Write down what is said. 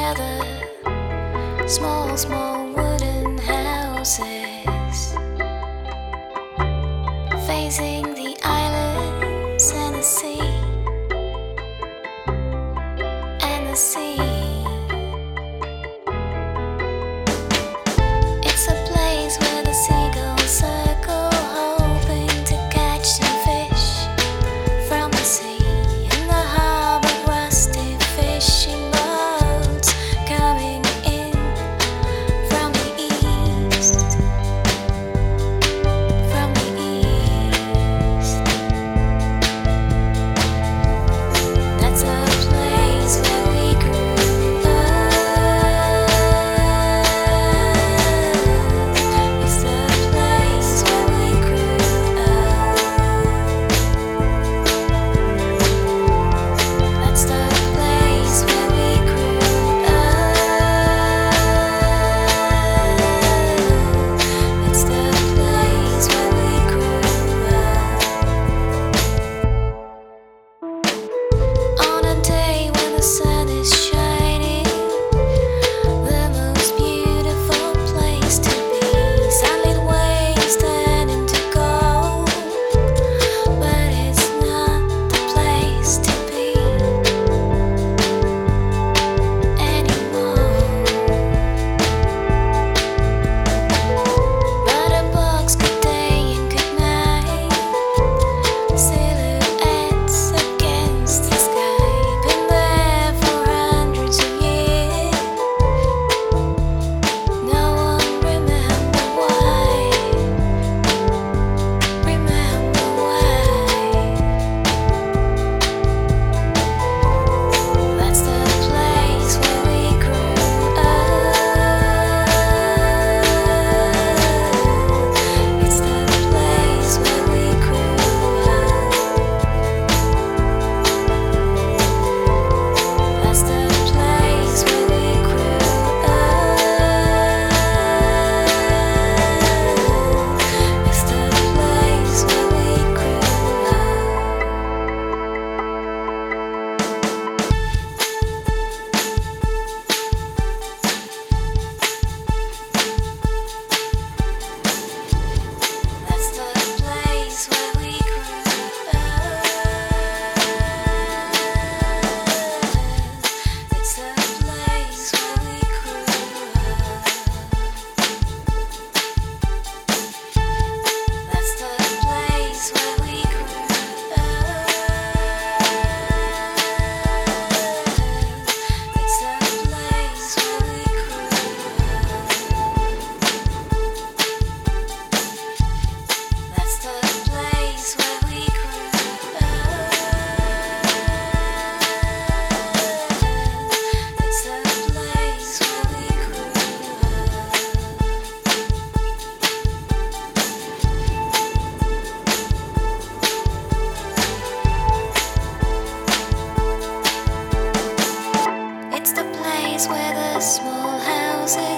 together, small, small wooden houses, facing the islands and the sea, and the sea. It's a place where the seagulls circle, hoping to catch some fish from the sea. In the harbor, rusty fishing boats coming in from the east, from the east. That's a place where we grew up. It's the place where we grew up. That's the place where we grew up. It's the place where we grew up. On a day when the sun is shining, the most beautiful place to be. Sunlit waves turn into gold, but it's not the place to be anymore. Butterbox, good day and good night. Silhouettes against the sky. Been there for hundreds of years. No one remember why. Remember why. That's the place where we grew up. It's the place where we grew up. That's the place where we grew up. It's the place where we grew up. That's the place where we grew up. It's the place where we grew up. That's the place where we grew up. It's the place where we grew up. That's the place where we grew up. It's the place where we grew up. It's the place where the small houses